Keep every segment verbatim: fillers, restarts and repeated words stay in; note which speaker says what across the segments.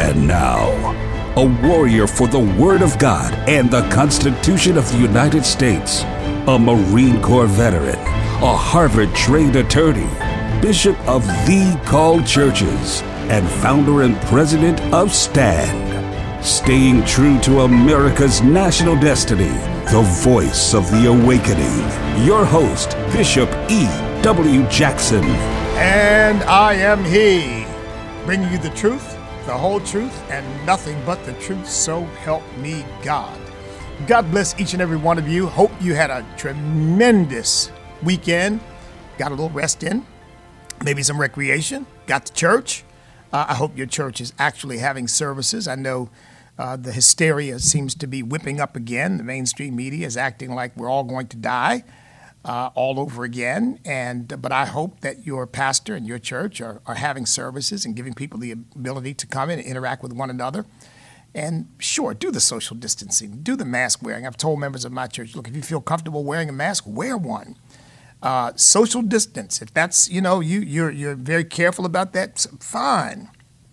Speaker 1: And now, a warrior for the Word of God and the Constitution of the United States, a Marine Corps veteran, a Harvard-trained attorney, Bishop of The Called Churches, and founder and president of STAND. Staying true to America's national destiny, the voice of the awakening. Your host, Bishop E W Jackson.
Speaker 2: And I am he, bringing you the truth, the whole truth, and nothing but the truth, so help me God. God bless each and every one of you. Hope you had a tremendous weekend. Got a little rest in, maybe some recreation, got to church. Uh, I hope your church is actually having services. I know uh, the hysteria seems to be whipping up again. The mainstream media is acting like we're all going to die uh, all over again. And but I hope that your pastor and your church are, are having services and giving people the ability to come in and interact with one another. And sure, do the social distancing, do the mask wearing. I've told members of my church, look, if you feel comfortable wearing a mask, wear one. Uh, social distance, if that's, you know, you, you're you're very careful about that, fine.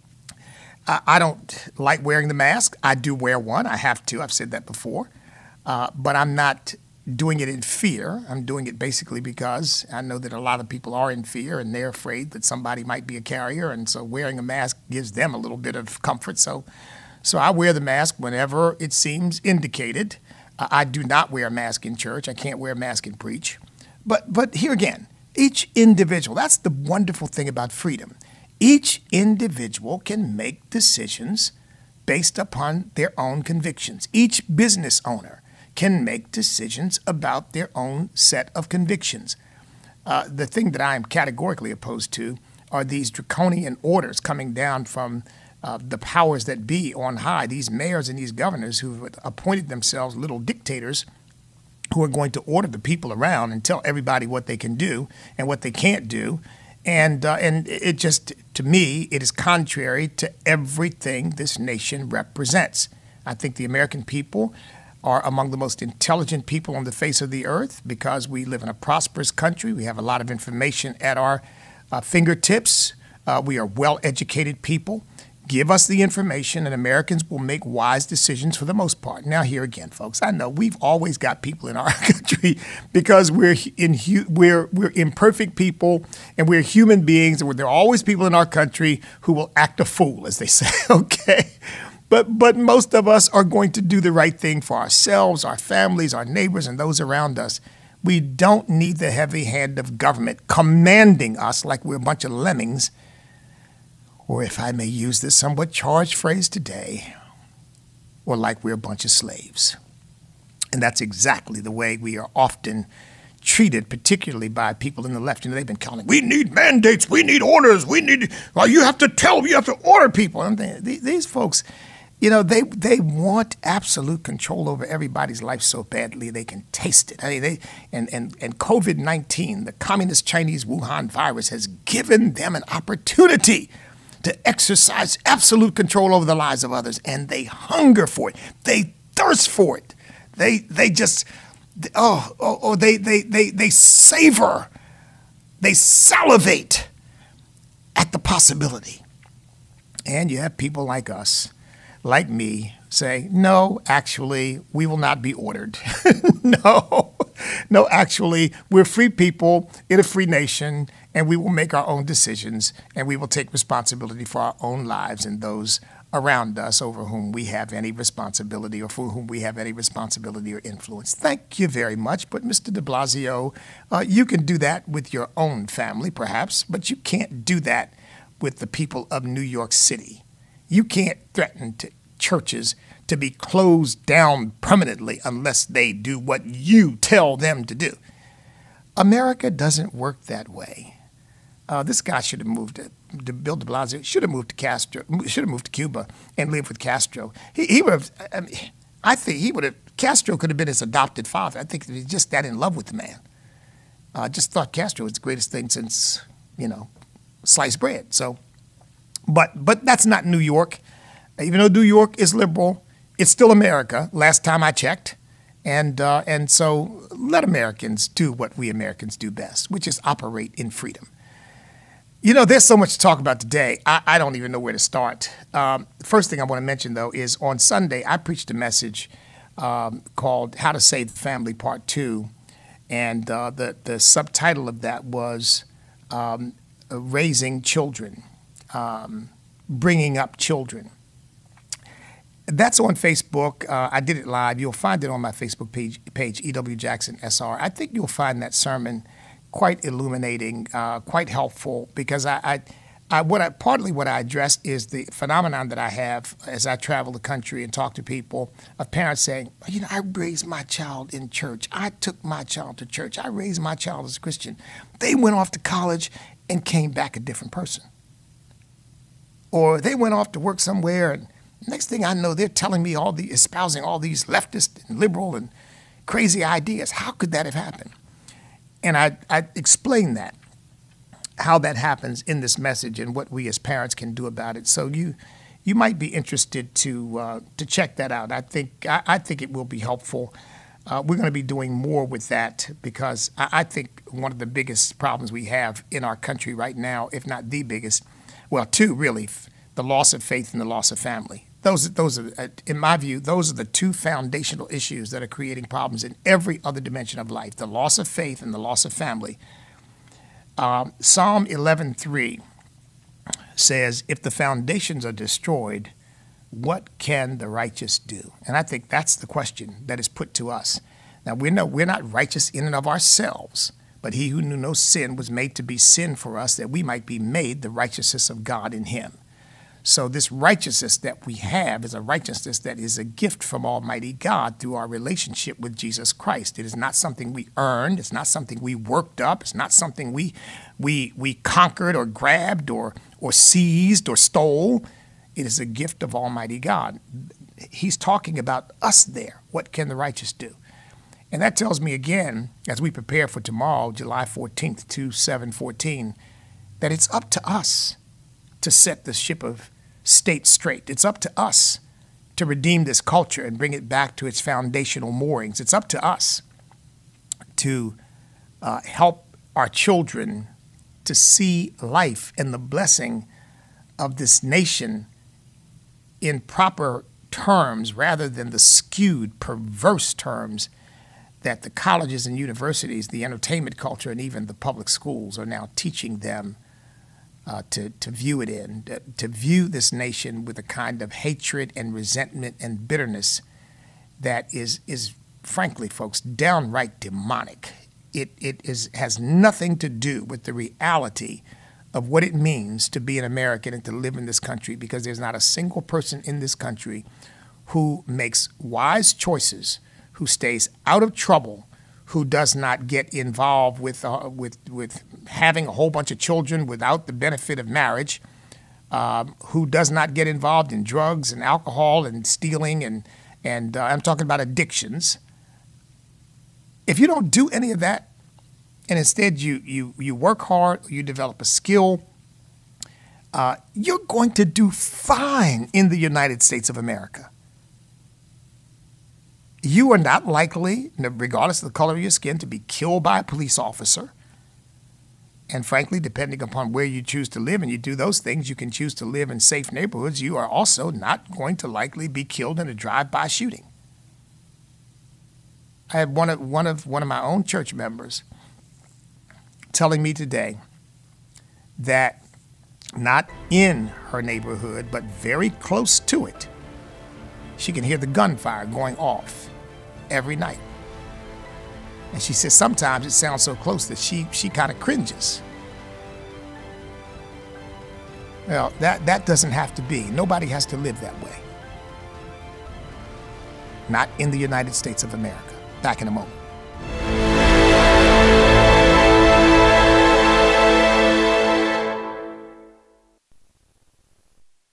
Speaker 2: Uh, I don't like wearing the mask. I do wear one. I have to. I've said that before. Uh, but I'm not doing it in fear. I'm doing it basically because I know that a lot of people are in fear and they're afraid that somebody might be a carrier. And so wearing a mask gives them a little bit of comfort. So, so I wear the mask whenever it seems indicated. Uh, I do not wear a mask in church. I can't wear a mask and preach. But but here again, each individual, that's the wonderful thing about freedom. Each individual can make decisions based upon their own convictions. Each business owner can make decisions about their own set of convictions. Uh, the thing that I am categorically opposed to are these draconian orders coming down from uh, the powers that be on high, these mayors and these governors who have appointed themselves little dictators who are going to order the people around and tell everybody what they can do and what they can't do. And uh, and it just, to me, it is contrary to everything this nation represents. I think the American people are among the most intelligent people on the face of the earth because we live in a prosperous country. We have a lot of information at our uh, fingertips. Uh, we are well-educated people. Give us the information, and Americans will make wise decisions for the most part. Now, here again, folks, I know we've always got people in our country because we're in we're we're imperfect people, and we're human beings, and there are always people in our country who will act a fool, as they say. Okay, but but most of us are going to do the right thing for ourselves, our families, our neighbors, and those around us. We don't need the heavy hand of government commanding us like we're a bunch of lemmings. Or if I may use this somewhat charged phrase today, or like we're a bunch of slaves. And that's exactly the way we are often treated, particularly by people in the left. You know, they've been calling, we need mandates, we need orders, we need, well, you have to tell, you have to order people. And they, these folks, you know, they they want absolute control over everybody's life so badly they can taste it. I mean, they and, and, and COVID nineteen, the communist Chinese Wuhan virus, has given them an opportunity to exercise absolute control over the lives of others, and they hunger for it. They thirst for it. They they just oh oh, oh they, they they they savor, they salivate at the possibility. And you have people like us, like me, say, no, actually, we will not be ordered. no, no, actually, we're free people in a free nation, and we will make our own decisions, and we will take responsibility for our own lives and those around us over whom we have any responsibility or for whom we have any responsibility or influence. Thank you very much. But Mister de Blasio, uh, you can do that with your own family, perhaps, but you can't do that with the people of New York City. You can't threaten to churches to be closed down permanently unless they do what you tell them to do. America doesn't work that way. Uh, this guy should have moved to, to Bill de Blasio should have moved to Castro, should have moved to Cuba and lived with Castro. He, he would have, I, mean, I think he would have, Castro could have been his adopted father. I think he was just that in love with the man. I uh, just thought Castro was the greatest thing since, you know, sliced bread. So, but but that's not New York. Even though New York is liberal, it's still America, last time I checked. And uh, and so let Americans do what we Americans do best, which is operate in freedom. You know, there's so much to talk about today. I, I don't even know where to start. Um, the first thing I want to mention, though, is on Sunday, I preached a message um, called How to Save the Family Part two. And uh, the, the subtitle of that was um, Raising Children, um, Bringing Up Children. That's on Facebook. Uh, I did it live. You'll find it on my Facebook page, page E W Jackson S R. I think you'll find that sermon quite illuminating, uh, quite helpful, because I, I, I, what I, partly what I address is the phenomenon that I have as I travel the country and talk to people of parents saying, you know, I raised my child in church. I took my child to church. I raised my child as a Christian. They went off to college and came back a different person. Or they went off to work somewhere, and next thing I know, they're telling me all the, espousing all these leftist and liberal and crazy ideas. How could that have happened? And I, I explain that, how that happens in this message and what we as parents can do about it. So you you might be interested to uh, to check that out. I think I, I think it will be helpful. Uh, we're going to be doing more with that because I, I think one of the biggest problems we have in our country right now, if not the biggest, well, two really, the loss of faith and the loss of family. Those, those are, in my view, those are the two foundational issues that are creating problems in every other dimension of life, the loss of faith and the loss of family. Um, Psalm eleven three says, if the foundations are destroyed, what can the righteous do? And I think that's the question that is put to us. Now, we know we're not righteous in and of ourselves, but he who knew no sin was made to be sin for us, that we might be made the righteousness of God in him. So this righteousness that we have is a righteousness that is a gift from Almighty God through our relationship with Jesus Christ. It is not something we earned. It's not something we worked up. It's not something we we we conquered or grabbed or or seized or stole. It is a gift of Almighty God. He's talking about us there. What can the righteous do? And that tells me again, as we prepare for tomorrow, July fourteenth, two seven fourteen, that it's up to us to set the ship of state straight. It's up to us to redeem this culture and bring it back to its foundational moorings. It's up to us to uh, help our children to see life and the blessing of this nation in proper terms rather than the skewed, perverse terms that the colleges and universities, the entertainment culture, and even the public schools are now teaching them Uh, to, to view it in, to, to view this nation with a kind of hatred and resentment and bitterness that is, is frankly, folks, downright demonic. It, it is, has nothing to do with the reality of what it means to be an American and to live in this country, because there's not a single person in this country who makes wise choices, who stays out of trouble, who does not get involved with uh, with with having a whole bunch of children without the benefit of marriage, um, who does not get involved in drugs and alcohol and stealing and and uh, I'm talking about addictions. If you don't do any of that, and instead you you you work hard, you develop a skill, uh, you're going to do fine in the United States of America. You are not likely, regardless of the color of your skin, to be killed by a police officer. And frankly, depending upon where you choose to live and you do those things, you can choose to live in safe neighborhoods. You are also not going to likely be killed in a drive-by shooting. I had one of, one of, one of my own church members telling me today that not in her neighborhood, but very close to it, she can hear the gunfire going off every night. And she says sometimes it sounds so close that she she kind of cringes. Well, that, that doesn't have to be. Nobody has to live that way. Not in the United States of America. Back in a moment.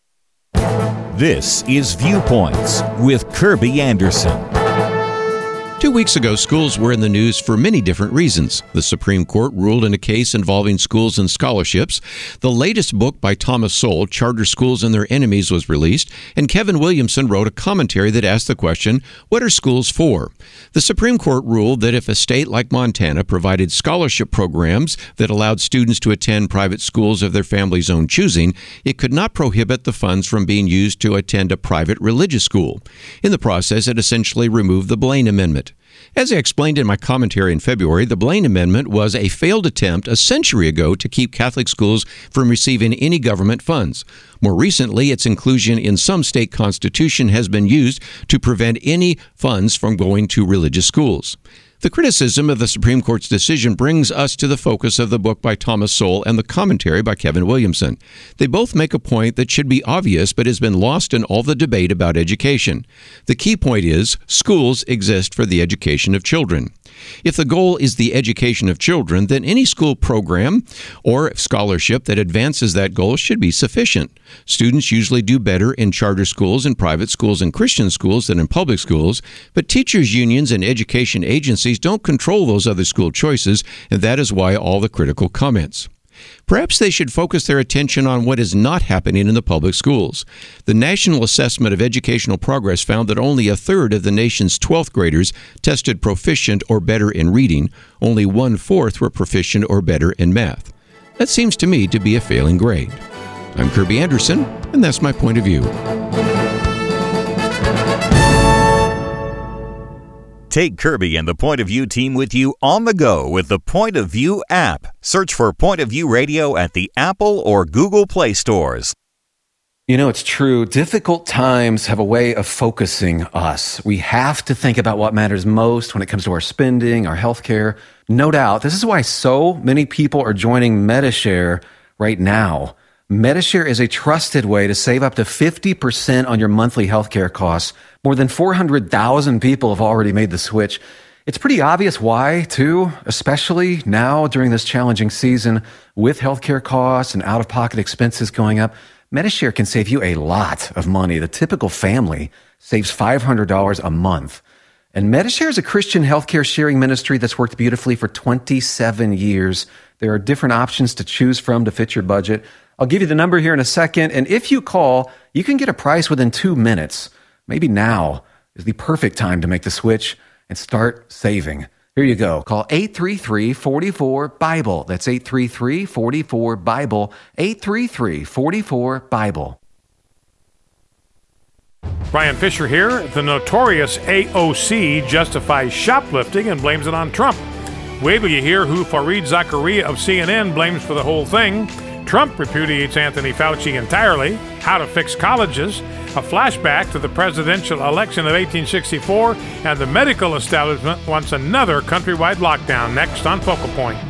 Speaker 1: This is Viewpoints with Kirby Anderson.
Speaker 3: Two weeks ago, schools were in the news for many different reasons. The Supreme Court ruled in a case involving schools and scholarships. The latest book by Thomas Sowell, Charter Schools and Their Enemies, was released, and Kevin Williamson wrote a commentary that asked the question, what are schools for? The Supreme Court ruled that if a state like Montana provided scholarship programs that allowed students to attend private schools of their family's own choosing, it could not prohibit the funds from being used to attend a private religious school. In the process, it essentially removed the Blaine Amendment. As I explained in my commentary in February, the Blaine Amendment was a failed attempt a century ago to keep Catholic schools from receiving any government funds. More recently, its inclusion in some state constitution has been used to prevent any funds from going to religious schools. The criticism of the Supreme Court's decision brings us to the focus of the book by Thomas Sowell and the commentary by Kevin Williamson. They both make a point that should be obvious but has been lost in all the debate about education. The key point is schools exist for the education of children. If the goal is the education of children, then any school program or scholarship that advances that goal should be sufficient. Students usually do better in charter schools and private schools and Christian schools than in public schools, but teachers' unions and education agencies don't control those other school choices, and that is why all the critical comments. Perhaps they should focus their attention on what is not happening in the public schools. The National Assessment of Educational Progress found that only a third of the nation's twelfth graders tested proficient or better in reading. Only one-fourth were proficient or better in math. That seems to me to be a failing grade. I'm Kirby Anderson, and that's my point of view.
Speaker 4: Take Kirby and the Point of View team with you on the go with the Point of View app. Search for Point of View Radio at the Apple or Google Play stores.
Speaker 5: You know, it's true. Difficult times have a way of focusing us. We have to think about what matters most when it comes to our spending, our healthcare. No doubt. This is why so many people are joining Medi-Share right now. Medi-Share is a trusted way to save up to fifty percent on your monthly healthcare costs. More than four hundred thousand people have already made the switch. It's pretty obvious why, too, especially now during this challenging season with healthcare costs and out-of-pocket expenses going up. Medi-Share can save you a lot of money. The typical family saves five hundred dollars a month. And Medi-Share is a Christian healthcare sharing ministry that's worked beautifully for twenty-seven years. There are different options to choose from to fit your budget. I'll give you the number here in a second, and if you call, you can get a price within two minutes. Maybe now is the perfect time to make the switch and start saving. Here you go. Call eight three three, four four, BIBLE. That's eight three three, four four, BIBLE. eight three three, four four, BIBLE.
Speaker 6: Brian Fisher here. The notorious A O C justifies shoplifting and blames it on Trump. Wait till you hear who Fareed Zakaria of C N N blames for the whole thing. Trump repudiates Anthony Fauci entirely. How to fix colleges. A flashback to the presidential election of eighteen sixty-four. And the medical establishment wants another countrywide lockdown. Next on Focal Point.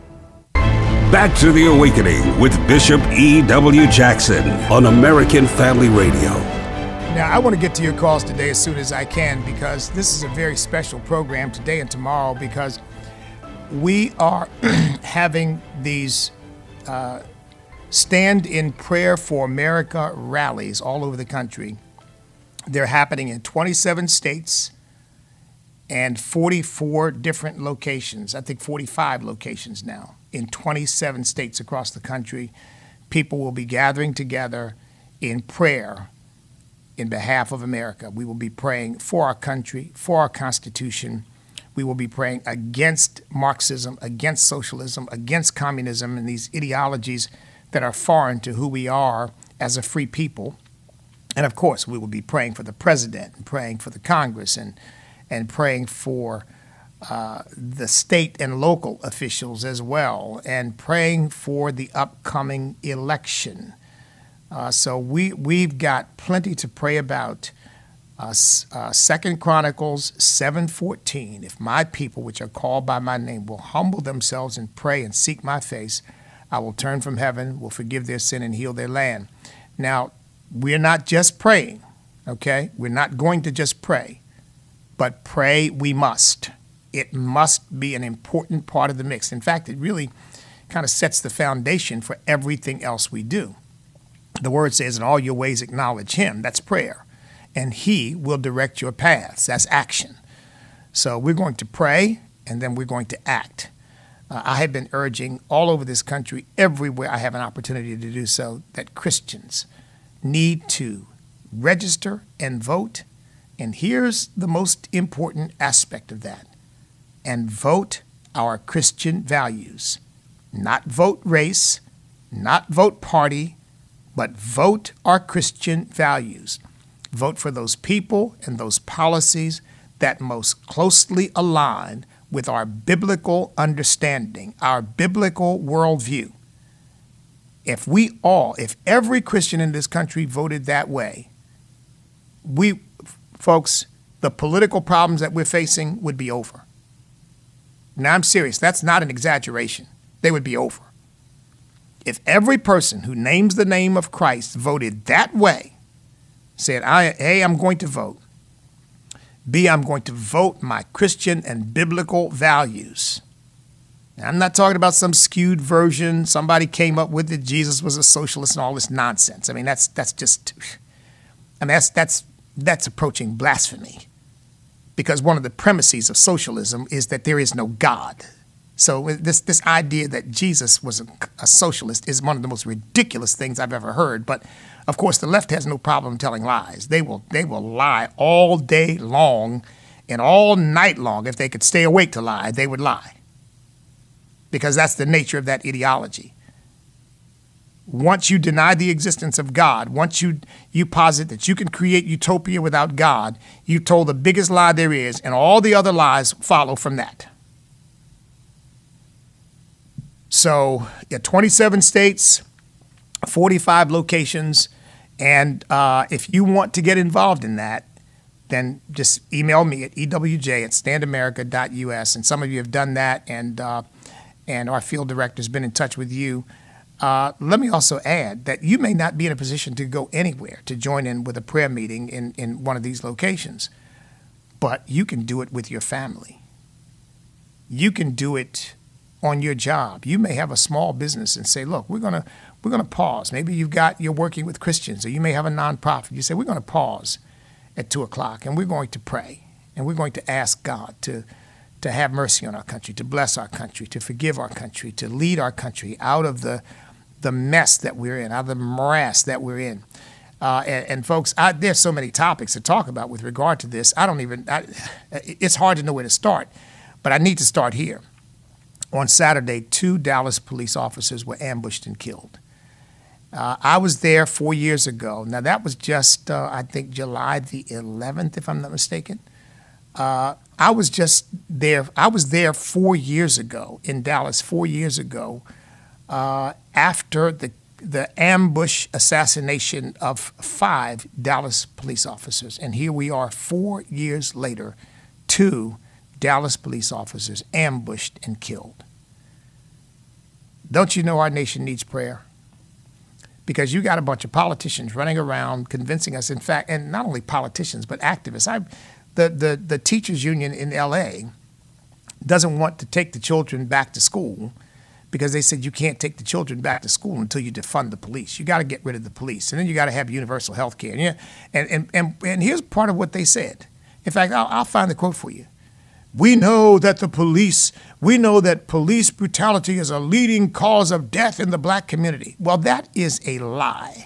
Speaker 1: Back to the Awakening with Bishop E W. Jackson on American Family Radio.
Speaker 2: Now, I want to get to your calls today as soon as I can because this is a very special program today and tomorrow because we are having these uh, Stand in Prayer for America rallies all over the country. They're happening in twenty-seven states and forty-four different locations. I think forty-five locations now in twenty-seven states across the country. People will be gathering together in prayer in behalf of America. We will be praying for our country, for our Constitution. We will be praying against Marxism, against socialism, against communism and these ideologies that are foreign to who we are as a free people. And of course, we will be praying for the president and praying for the Congress and, and praying for uh, the state and local officials as well, and praying for the upcoming election. Uh, so we, we've got plenty to pray about. Uh, uh, Second Chronicles seven fourteen, if my people, which are called by my name, will humble themselves and pray and seek my face, I will turn from heaven, will forgive their sin and heal their land. Now, we're not just praying, okay? We're not going to just pray, but pray we must. It must be an important part of the mix. In fact, it really kind of sets the foundation for everything else we do. The word says, in all your ways acknowledge him. That's prayer. And he will direct your paths. That's action. So we're going to pray, and then we're going to act. Uh, I have been urging all over this country, everywhere I have an opportunity to do so, that Christians need to register and vote. And here's the most important aspect of that. And vote our Christian values. Not vote race, not vote party, but vote our Christian values. Vote for those people and those policies that most closely align with our biblical understanding, our biblical worldview. If we all, if every Christian in this country voted that way, we, folks, the political problems that we're facing would be over. Now, I'm serious. That's not an exaggeration. They would be over. If every person who names the name of Christ voted that way, said, I, A, I'm going to vote. B, I'm going to vote my Christian and biblical values. Now, I'm not talking about some skewed version. Somebody came up with it. Jesus was a socialist and all this nonsense. I mean, that's that's just, I mean, that's that's that's approaching blasphemy. Because one of the premises of socialism is that there is no God. So this this idea that Jesus was a, a socialist is one of the most ridiculous things I've ever heard. But of course, the left has no problem telling lies. They will they will lie all day long and all night long. If they could stay awake to lie, they would lie. Because that's the nature of that ideology. Once you deny the existence of God, once you you posit that you can create utopia without God, you told the biggest lie there is, and all the other lies follow from that. So, yeah, twenty-seven states, forty-five locations, and uh, if you want to get involved in that, then just email me at ewj at stand america dot u s. And some of you have done that, and uh, and our field director has been in touch with you. Uh, let me also add that you may not be in a position to go anywhere to join in with a prayer meeting in, in one of these locations, but you can do it with your family. You can do it on your job. You may have a small business and say, look, we're gonna we're gonna pause. Maybe you've got you're working with Christians, or you may have a nonprofit. You say, we're gonna pause at two o'clock and we're going to pray, and we're going to ask God to to have mercy on our country, to bless our country, to forgive our country, to lead our country out of the the mess that we're in, out of the morass that we're in. Uh, and, and folks, I, there's so many topics to talk about with regard to this. I don't even, I, it's hard to know where to start, but I need to start here. On Saturday, two Dallas police officers were ambushed and killed. Uh, I was there four years ago. Now, that was just, uh, I think, July the eleventh, if I'm not mistaken. Uh, I was just there. I was there four years ago in Dallas, four years ago, uh, after the the ambush assassination of five Dallas police officers. And here we are four years later, two Dallas police officers ambushed and killed. Don't you know our nation needs prayer? Because you got a bunch of politicians running around convincing us, in fact, and not only politicians, but activists. I, the, the, the teachers union in L A doesn't want to take the children back to school because they said you can't take the children back to school until you defund the police. You got to get rid of the police, and then you got to have universal health care. And, and, and, and, and here's part of what they said. In fact, I'll, I'll find the quote for you. We know that the police, we know that police brutality is a leading cause of death in the black community. Well, that is a lie.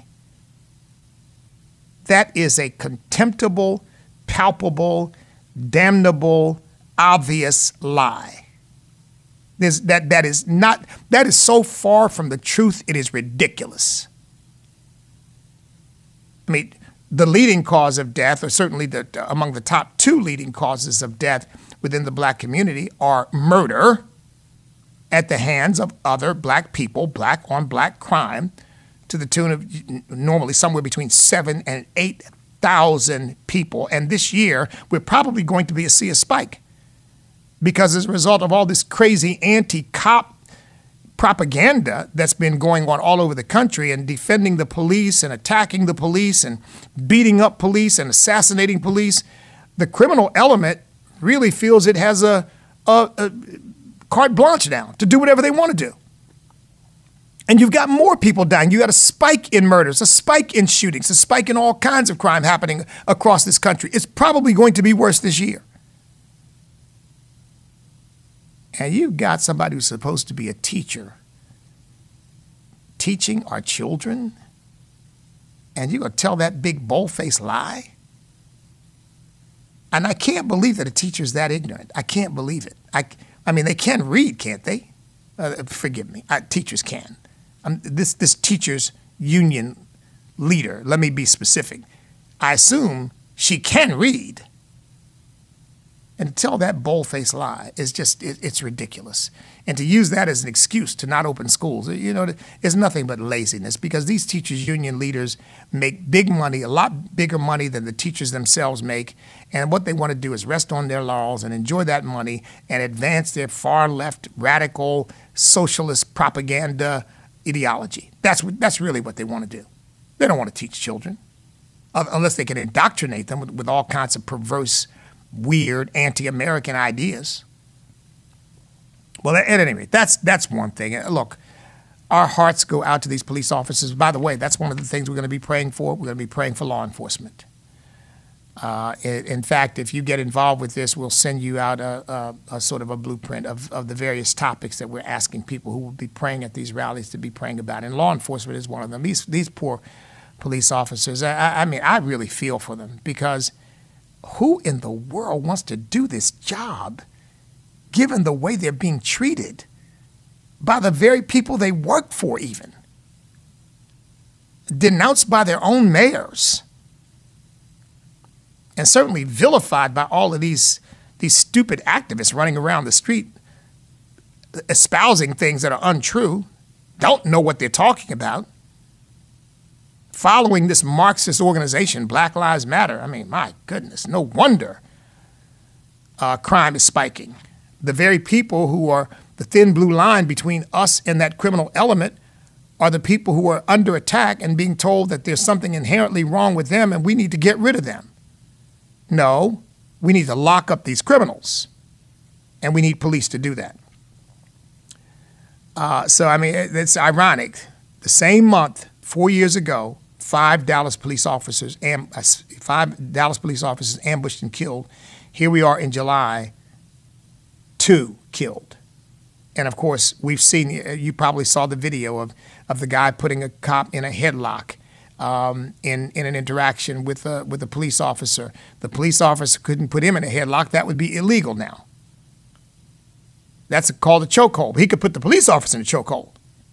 Speaker 2: That is a contemptible, palpable, damnable, obvious lie. There's, that, that is not, that is so far from the truth, it is ridiculous. I mean, the leading cause of death, or certainly the, among the top two leading causes of death within the black community, are murder at the hands of other black people, black on black crime, to the tune of normally somewhere between seven and eight thousand people. And this year, we're probably going to be a, see a spike, because as a result of all this crazy anti-cop propaganda that's been going on all over the country, and defending the police and attacking the police and beating up police and assassinating police, the criminal element really feels it has a, a, a carte blanche now to do whatever they want to do. And you've got more people dying. You got a spike in murders, a spike in shootings, a spike in all kinds of crime happening across this country. It's probably going to be worse this year. And you've got somebody who's supposed to be a teacher teaching our children, and you're going to tell that big bold-faced lie? And I can't believe that a teacher's that ignorant. I can't believe it. I, I mean, they can read, can't they? Uh, forgive me. I, teachers can. Um, this, this teacher's union leader, let me be specific. I assume she can read. And to tell that bold-faced lie is just, it, it's ridiculous. And to use that as an excuse to not open schools, you know, is nothing but laziness, because these teachers' union leaders make big money, a lot bigger money than the teachers themselves make. And what they want to do is rest on their laurels and enjoy that money and advance their far-left, radical, socialist propaganda ideology. That's, that's really what they want to do. They don't want to teach children, unless they can indoctrinate them with, with all kinds of perverse, weird, anti-American ideas. Well, at any rate, that's that's one thing. Look, our hearts go out to these police officers. By the way, that's one of the things we're going to be praying for. We're going to be praying for law enforcement. Uh, in, in fact, if you get involved with this, we'll send you out a, a, a sort of a blueprint of, of the various topics that we're asking people who will be praying at these rallies to be praying about. And law enforcement is one of them. These these poor police officers, I, I mean, I really feel for them, because who in the world wants to do this job given the way they're being treated by the very people they work for, even denounced by their own mayors, and certainly vilified by all of these, these stupid activists running around the street espousing things that are untrue, don't know what they're talking about, following this Marxist organization, Black Lives Matter. I mean, my goodness, no wonder uh, crime is spiking. The very people who are the thin blue line between us and that criminal element are the people who are under attack and being told that there's something inherently wrong with them and we need to get rid of them. No, we need to lock up these criminals, and we need police to do that. Uh, so, I mean, it's ironic. The same month, four years ago, Five Dallas police officers, am, five Dallas police officers ambushed and killed. Here we are in July, two killed. And of course, we've seen, you probably saw the video of, of the guy putting a cop in a headlock um, in, in an interaction with a, with a police officer. The police officer couldn't put him in a headlock. That would be illegal now. That's called a chokehold. He could put the police officer in a chokehold.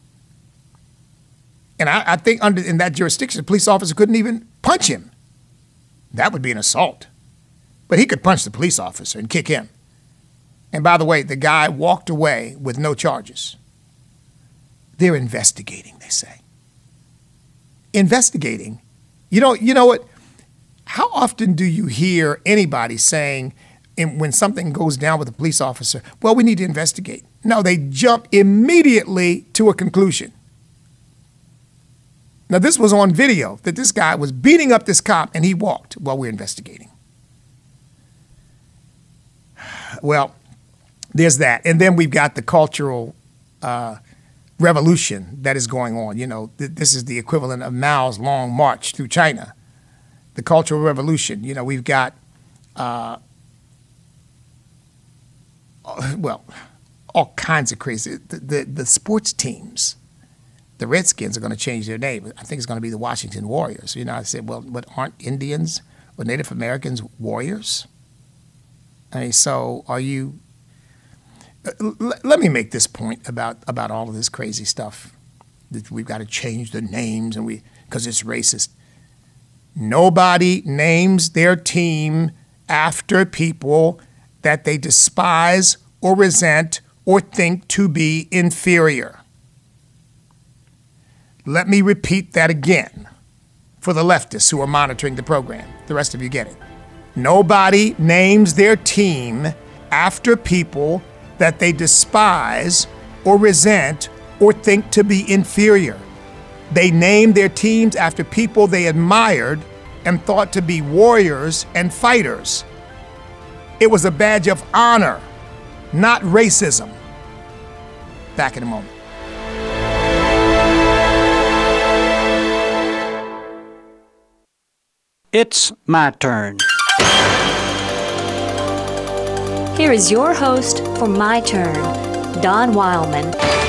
Speaker 2: And I, I think under in that jurisdiction, the police officer couldn't even punch him. That would be an assault. But he could punch the police officer and kick him. And by the way, the guy walked away with no charges. They're investigating, they say. Investigating. You know, you know what? How often do you hear anybody saying, in, when something goes down with a police officer, well, we need to investigate? No, they jump immediately to a conclusion. Now, this was on video, that this guy was beating up this cop and he walked while we're investigating. Well, there's that. And then we've got the cultural uh, revolution that is going on. You know, th- this is the equivalent of Mao's long march through China. The Cultural Revolution. You know, we've got, uh, well, all kinds of crazy. The, the, the sports teams. The Redskins are going to change their name. I think it's going to be the Washington Warriors. You know, I said, well, but aren't Indians or Native Americans warriors? I mean, so are you? Uh, l- let me make this point about, about all of this crazy stuff. That we've got to change the names and we because it's racist. Nobody names their team after people that they despise or resent or think to be inferior. Let me repeat that again for the leftists who are monitoring the program. The rest of you get it. Nobody names their team after people that they despise or resent or think to be inferior. They name their teams after people they admired and thought to be warriors and fighters. It was a badge of honor, not racism. Back in a moment.
Speaker 7: It's my turn. Here is your host for My Turn, Don Wildman.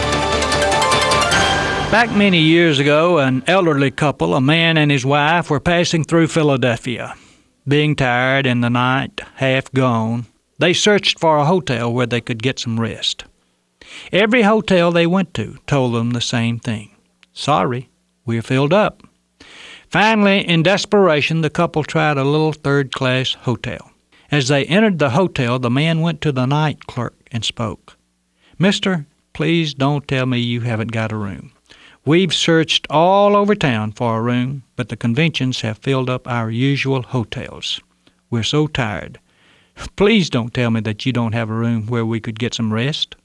Speaker 8: Back many years ago, an elderly couple, a man and his wife, were passing through Philadelphia. Being tired and the night half gone, they searched for a hotel where they could get some rest. Every hotel they went to told them the same thing. Sorry, we're filled up. Finally, in desperation, the couple tried a little third-class hotel. As they entered the hotel, the man went to the night clerk and spoke. "Mister, please don't tell me you haven't got a room. We've searched all over town for a room, but the conventions have filled up our usual hotels. We're so tired. Please don't tell me that you don't have a room where we could get some rest."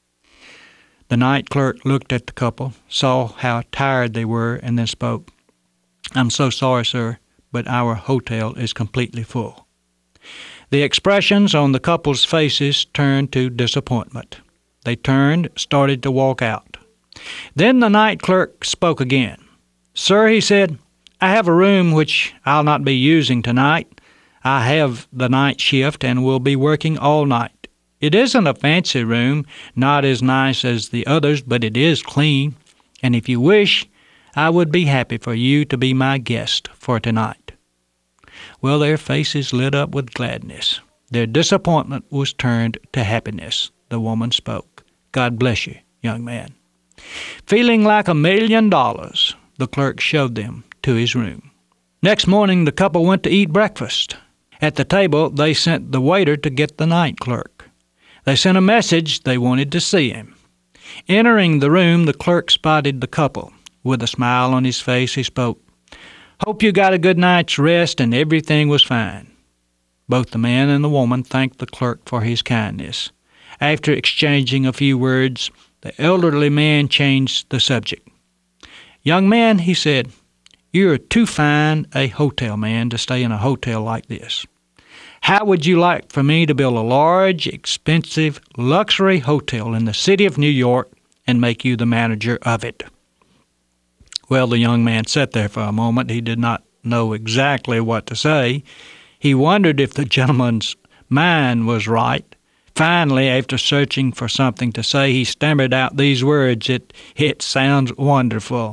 Speaker 8: The night clerk looked at the couple, saw how tired they were, and then spoke. "I'm so sorry, sir, but our hotel is completely full." The expressions on the couple's faces turned to disappointment. They turned, started to walk out. Then the night clerk spoke again. "Sir," he said, "I have a room which I'll not be using tonight. I have the night shift and will be working all night. It isn't a fancy room, not as nice as the others, but it is clean, and if you wish, I would be happy for you to be my guest for tonight." Well, their faces lit up with gladness. Their disappointment was turned to happiness. The woman spoke. "God bless you, young man." Feeling like a million dollars, the clerk showed them to his room. Next morning, the couple went to eat breakfast. At the table, they sent the waiter to get the night clerk. They sent a message they wanted to see him. Entering the room, the clerk spotted the couple. With a smile on his face, he spoke. "Hope you got a good night's rest and everything was fine." Both the man and the woman thanked the clerk for his kindness. After exchanging a few words, the elderly man changed the subject. "Young man," he said, "you're too fine a hotel man to stay in a hotel like this. How would you like for me to build a large, expensive, luxury hotel in the city of New York and make you the manager of it?" Well, the young man sat there for a moment. He did not know exactly what to say. He wondered if the gentleman's mind was right. Finally, after searching for something to say, he stammered out these words, It, it sounds wonderful.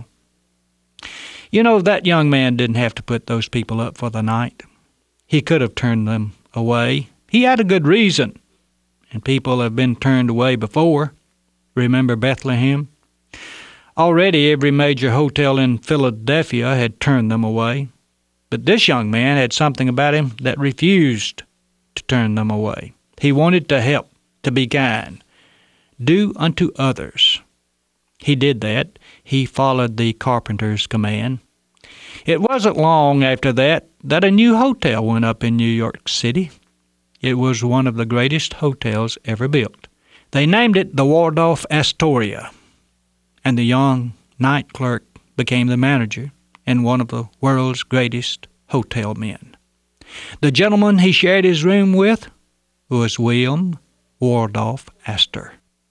Speaker 8: You know, that young man didn't have to put those people up for the night. He could have turned them away. He had a good reason, and people have been turned away before. Remember Bethlehem? Already every major hotel in Philadelphia had turned them away. But this young man had something about him that refused to turn them away. He wanted to help, to be kind, do unto others. He did that. He followed the carpenter's command. It wasn't long after that that a new hotel went up in New York City. It was one of the greatest hotels ever built. They named it the Waldorf Astoria, and the young night clerk became the manager and one of the world's greatest hotel men. The gentleman he shared his room with was William Waldorf Astor.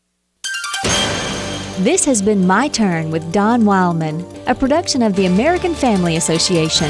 Speaker 7: This has been My Turn with Don Wildman, a production of the American Family Association.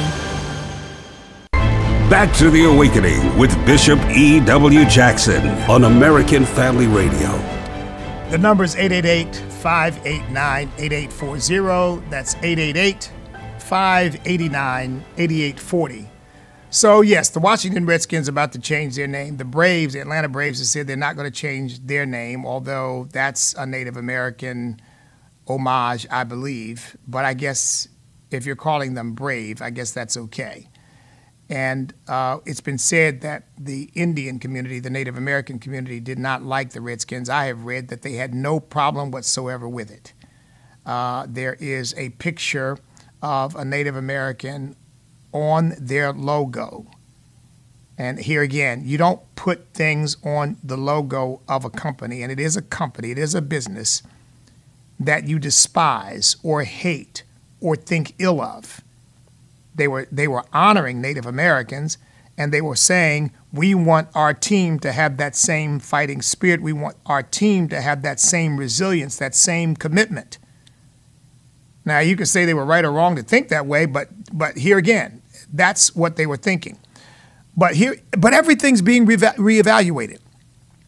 Speaker 1: Back to the Awakening with Bishop E W Jackson on American Family Radio.
Speaker 2: The number is eight eight eight, five eight nine, eight eight four zero. That's eight eight eight, five eight nine, eight eight four zero. So, yes, the Washington Redskins are about to change their name. The Braves, the Atlanta Braves, have said they're not going to change their name, although that's a Native American homage, I believe. But I guess if you're calling them Brave, I guess that's okay. And uh, it's been said that the Indian community, the Native American community, did not like the Redskins. I have read that they had no problem whatsoever with it. Uh, there is a picture of a Native American on their logo. And here again, you don't put things on the logo of a company, and it is a company, it is a business, that you despise or hate or think ill of. They were they were honoring Native Americans, and they were saying, we want our team to have that same fighting spirit. We want our team to have that same resilience, that same commitment. Now, you could say they were right or wrong to think that way, but but here again, that's what they were thinking. But here, but everything's being re- reevaluated.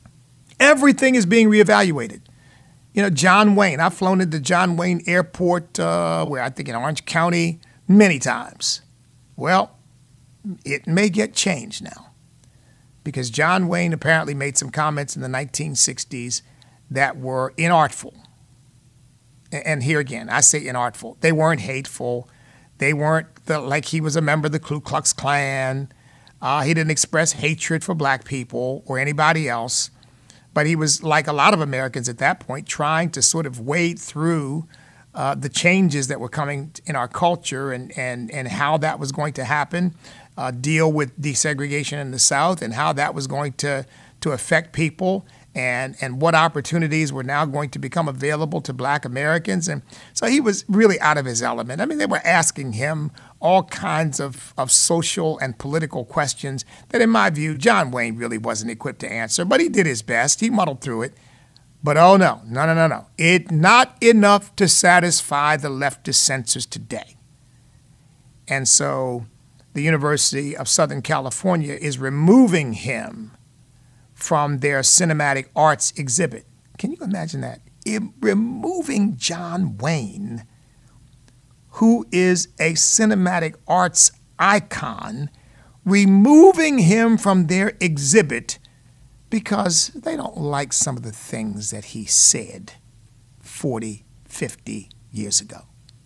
Speaker 2: Everything is being reevaluated. You know, John Wayne, I've flown into John Wayne Airport, uh, where I think in Orange County, many times. Well, it may get changed now because John Wayne apparently made some comments in the nineteen sixties that were inartful. And here again, I say inartful. They weren't hateful. They weren't the, like he was a member of the Ku Klux Klan. Uh, he didn't express hatred for black people or anybody else. But he was, like a lot of Americans at that point, trying to sort of wade through uh, the changes that were coming in our culture and, and, and how that was going to happen, uh, deal with desegregation in the South and how that was going to, to affect people and, and what opportunities were now going to become available to black Americans. And so he was really out of his element. I mean, they were asking him all kinds of, of social and political questions that, in my view, John Wayne really wasn't equipped to answer, but he did his best. He muddled through it. But oh no, no, no, no, no. It not enough to satisfy the leftist censors today. And so the University of Southern California is removing him from their cinematic arts exhibit. Can you imagine that? It, removing John Wayne, who is a cinematic arts icon, removing him from their exhibit because they don't like some of the things that he said forty, fifty years ago.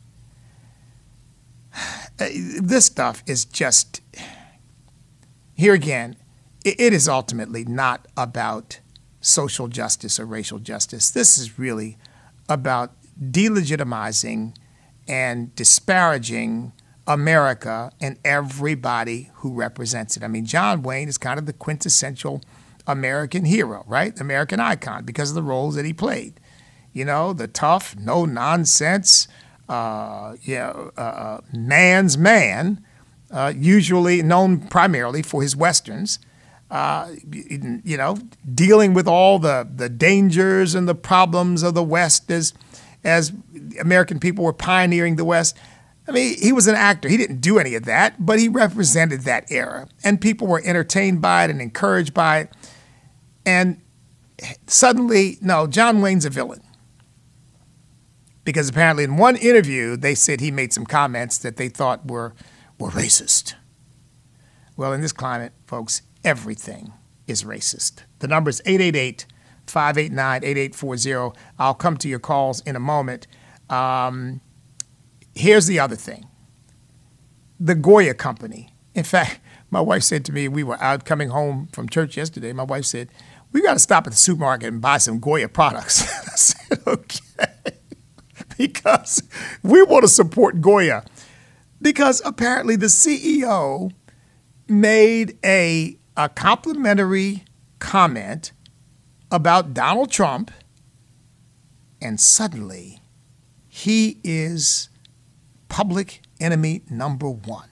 Speaker 2: This stuff is just, here again, it is ultimately not about social justice or racial justice. This is really about delegitimizing and disparaging America and everybody who represents it. I mean, John Wayne is kind of the quintessential American hero, right? American icon because of the roles that he played. You know, the tough, no nonsense, uh, you know, uh, man's man, uh, usually known primarily for his Westerns. Uh, you know, dealing with all the, the dangers and the problems of the West as, as American people were pioneering the West. I mean, he was an actor. He didn't do any of that, but he represented that era. And people were entertained by it and encouraged by it. And suddenly, no, John Wayne's a villain. Because apparently in one interview, they said he made some comments that they thought were, were racist. Well, in this climate, folks, everything is racist. The number is eight eight eight, five eight nine, eight eight four zero. I'll come to your calls in a moment. Um, here's the other thing. The Goya Company. In fact, my wife said to me, we were out coming home from church yesterday. My wife said, we got to stop at the supermarket and buy some Goya products. I said, okay. Because we want to support Goya. Because apparently the C E O made a a complimentary comment about Donald Trump, and suddenly he is public enemy number one.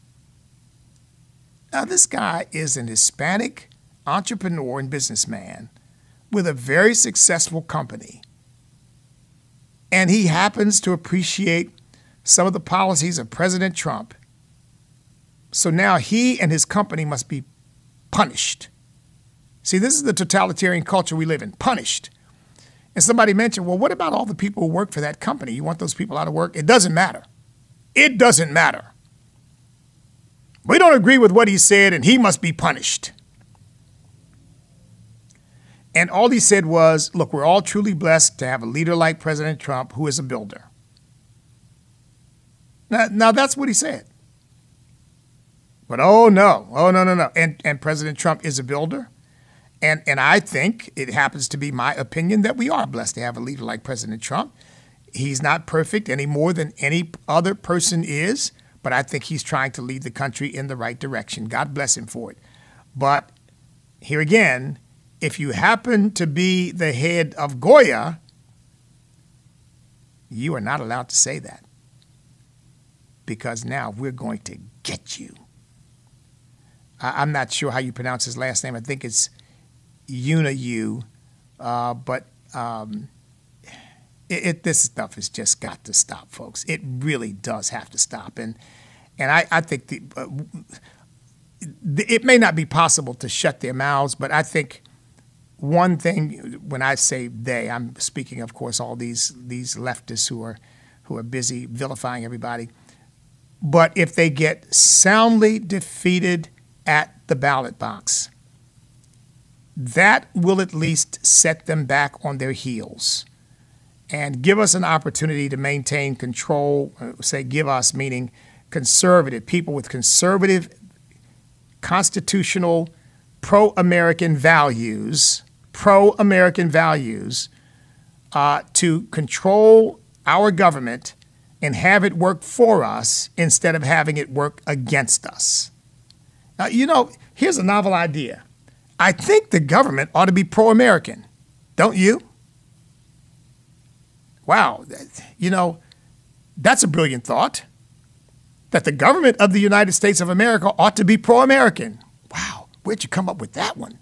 Speaker 2: Now, this guy is an Hispanic entrepreneur and businessman with a very successful company, and he happens to appreciate some of the policies of President Trump. So now he and his company must be punished. See, this is the totalitarian culture we live in, punished. And somebody mentioned, well, what about all the people who work for that company? You want those people out of work? It doesn't matter. It doesn't matter. We don't agree with what he said, and he must be punished. And all he said was, look, we're all truly blessed to have a leader like President Trump who is a builder. Now, now that's what he said. But oh no, oh no, no, no. And and President Trump is a builder. And and I think it happens to be my opinion that we are blessed to have a leader like President Trump. He's not perfect any more than any other person is, but I think he's trying to lead the country in the right direction. God bless him for it. But here again, if you happen to be the head of Goya, you are not allowed to say that. Because now we're going to get you. I'm not sure how you pronounce his last name. I think it's Unayu, uh, but um, it, it, this stuff has just got to stop, folks. It really does have to stop. And and I, I think the, uh, the, it may not be possible to shut their mouths, but I think one thing, when I say they, I'm speaking, of course, all these these leftists who are who are busy vilifying everybody. But if they get soundly defeated at the ballot box, that will at least set them back on their heels and give us an opportunity to maintain control. Say give us, meaning conservative, people with conservative, constitutional, pro-American values, pro-American values, uh, to control our government and have it work for us instead of having it work against us. Now, you know, here's a novel idea. I think the government ought to be pro-American, don't you? Wow, you know, that's a brilliant thought, that the government of the United States of America ought to be pro-American. Wow, where'd you come up with that one?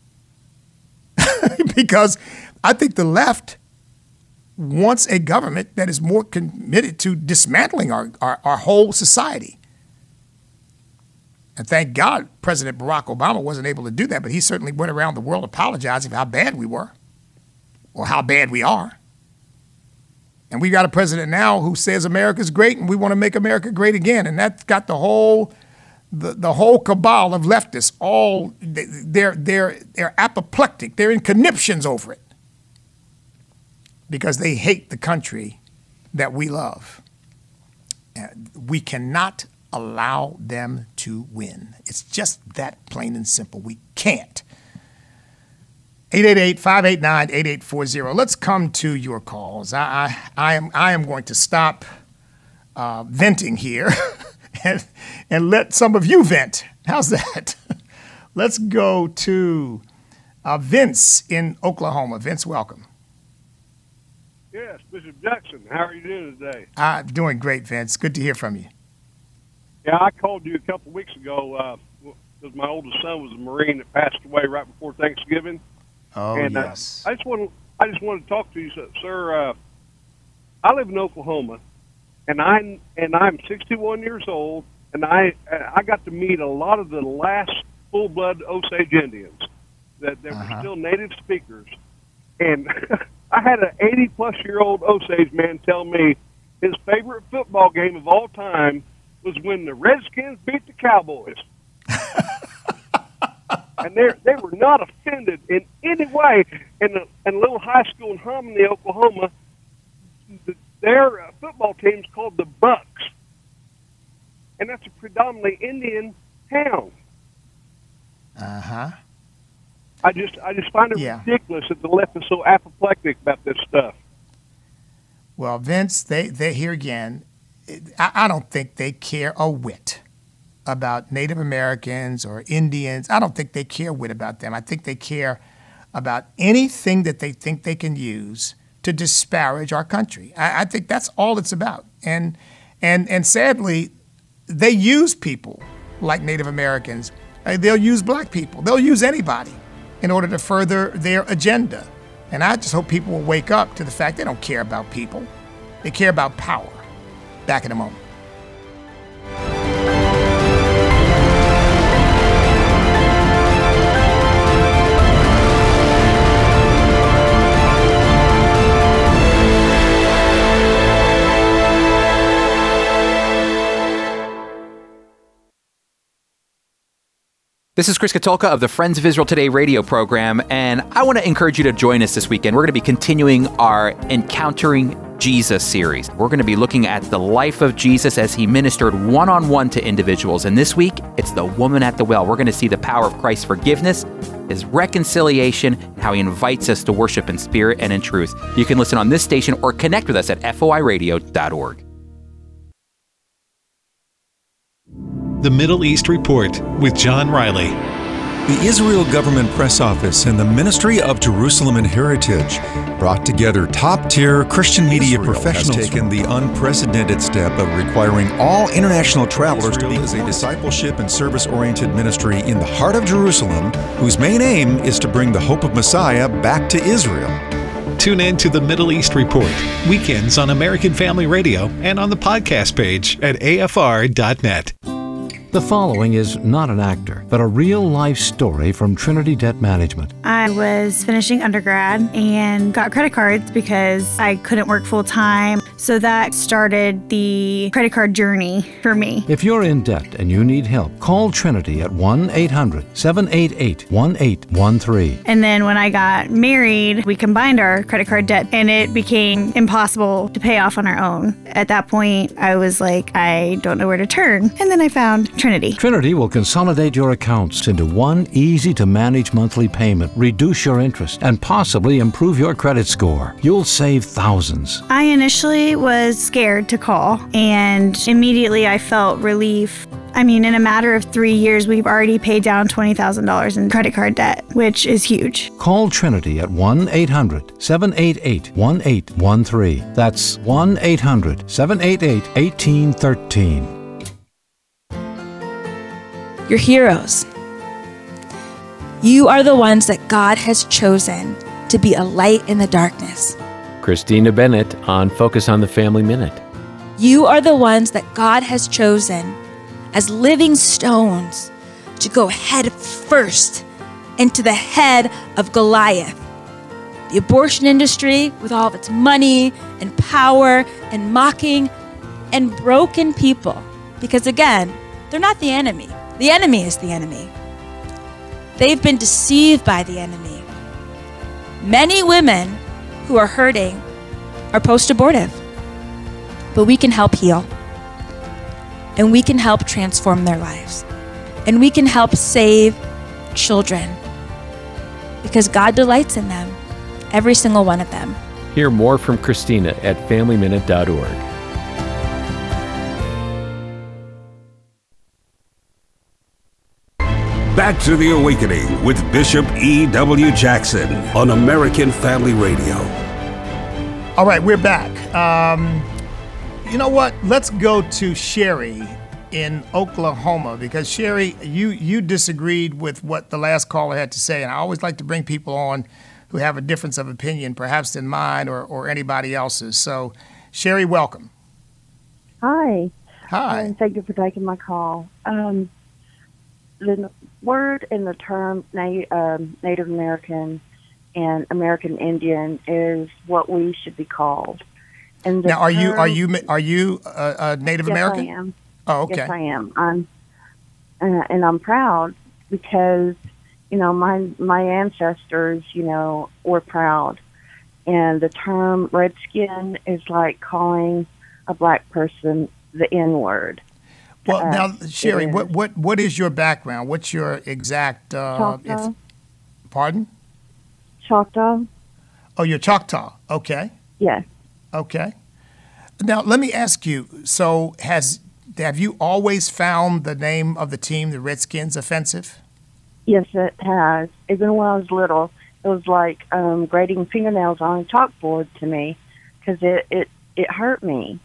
Speaker 2: Because I think the left wants a government that is more committed to dismantling our, our, our whole society. And thank God President Barack Obama wasn't able to do that, but he certainly went around the world apologizing for how bad we were or how bad we are. And we got a president now who says America's great and we want to make America great again. And that's got the whole the, the whole cabal of leftists, all they're they're they're apoplectic. They're in conniptions over it because they hate the country that we love. And we cannot allow them to win. It's just that plain and simple. We can't. eight eight eight, five eight nine, eight eight four zero. Let's come to your calls. I, I, I am I am going to stop uh, venting here and, and let some of you vent. How's that? Let's go to uh, Vince in Oklahoma. Vince, welcome.
Speaker 9: Yes, Bishop Jackson. How are you doing today?
Speaker 2: I'm doing great, Vince. Good to hear from you.
Speaker 9: Yeah, I called you a couple of weeks ago uh, because my oldest son was a Marine that passed away right before Thanksgiving.
Speaker 2: Oh,
Speaker 9: and,
Speaker 2: yes.
Speaker 9: Uh, I just want I just want to talk to you, sir. Uh, I live in Oklahoma, and I and I'm sixty-one years old, and I I got to meet a lot of the last full-blood Osage Indians that, that
Speaker 2: uh-huh.
Speaker 9: were still native speakers, and I had an eighty-plus-year-old Osage man tell me his favorite football game of all time was when the Redskins beat the Cowboys. And they they were not offended in any way. In a, in a little high school in Hominy, Oklahoma, the, their uh, football team's called the Bucks, and that's a predominantly Indian town.
Speaker 2: Uh huh.
Speaker 9: I just I just find it
Speaker 2: yeah.
Speaker 9: ridiculous that the left is so apoplectic about this stuff.
Speaker 2: Well, Vince, they they here again. I, I don't think they care a whit about Native Americans or Indians. I don't think they care a whit about them. I think they care about anything that they think they can use to disparage our country. I, I think that's all it's about. And and and sadly, they use people like Native Americans. They'll use black people. They'll use anybody in order to further their agenda. And I just hope people will wake up to the fact they don't care about people. They care about power. Back in a moment.
Speaker 10: This is Chris Katulka of the Friends of Israel Today radio program, and I want to encourage you to join us this weekend. We're going to be continuing our Encountering Jesus series. We're going to be looking at the life of Jesus as he ministered one-on-one to individuals. And this week, it's the woman at the well. We're going to see the power of Christ's forgiveness, his reconciliation, how he invites us to worship in spirit and in truth. You can listen on this station or connect with us at F O I radio dot org.
Speaker 11: The Middle East Report with John Riley.
Speaker 12: The Israel Government Press Office and the Ministry of Jerusalem and Heritage brought together top-tier Christian media Israel professionals has taken the unprecedented step of requiring all international travelers Israel to be is a discipleship and service-oriented ministry in the heart of Jerusalem, whose main aim is to bring the hope of Messiah back to Israel.
Speaker 11: Tune in to the Middle East Report, weekends on American Family Radio and on the podcast page at A F R dot net.
Speaker 13: The following is not an actor, but a real-life story from Trinity Debt Management.
Speaker 14: I was finishing undergrad and got credit cards because I couldn't work full-time. So that started the credit card journey for me.
Speaker 13: If you're in debt and you need help, call Trinity at one eight hundred seven eight eight one eight one three.
Speaker 14: And then when I got married, we combined our credit card debt and it became impossible to pay off on our own. At that point, I was like, I don't know where to turn. And then I found Trinity.
Speaker 13: Trinity will consolidate your accounts into one easy-to-manage monthly payment, reduce your interest, and possibly improve your credit score. You'll save thousands.
Speaker 14: I initially was scared to call, and immediately I felt relief. I mean, in a matter of three years, we've already paid down twenty thousand dollars in credit card debt, which is huge.
Speaker 13: Call Trinity at one eight hundred seven eight eight one eight one three. That's one eight hundred seven eight eight one eight one three.
Speaker 15: Your heroes. You are the ones that God has chosen to be a light in the darkness.
Speaker 16: Christina Bennett on Focus on the Family Minute.
Speaker 15: You are the ones that God has chosen as living stones to go head first into the head of Goliath. The abortion industry, with all of its money and power and mocking and broken people. Because again, they're not the enemy. The enemy is the enemy. They've been deceived by the enemy. Many women who are hurting are post-abortive. But we can help heal. And we can help transform their lives. And we can help save children. Because God delights in them. Every single one of them.
Speaker 16: Hear more from Christina at family minute dot org.
Speaker 1: Back to the Awakening with Bishop E W. Jackson on American Family Radio.
Speaker 2: All right, we're back. Um, you know what? Let's go to Sherry in Oklahoma, because Sherry, you you disagreed with what the last caller had to say, and I always like to bring people on who have a difference of opinion, perhaps than mine or, or anybody else's. So, Sherry, welcome.
Speaker 17: Hi.
Speaker 2: Hi.
Speaker 17: Um, thank you for taking my call. Um, the word in the term Na- um, Native American and American Indian is what we should be called. And the
Speaker 2: now, are
Speaker 17: term,
Speaker 2: you are you are you a, a Native
Speaker 17: yes,
Speaker 2: American?
Speaker 17: I am.
Speaker 2: Oh, okay.
Speaker 17: Yes, I am. I'm, uh, and I'm proud because, you know, my my ancestors, you know, were proud. And the term redskin is like calling a black person the N-word.
Speaker 2: Well,
Speaker 17: Uh,
Speaker 2: now, Sherry,
Speaker 17: it is.
Speaker 2: what, what what is your background? What's your exact? Uh,
Speaker 17: Choctaw.
Speaker 2: if, pardon?
Speaker 17: Choctaw?
Speaker 2: Oh, you're Choctaw. Okay.
Speaker 17: Yes.
Speaker 2: Okay. Now, let me ask you. So, has have you always found the name of the team, the Redskins, offensive?
Speaker 17: Yes, it has. Even when I was little, it was like um, grating fingernails on a chalkboard to me because it, it, it hurt me.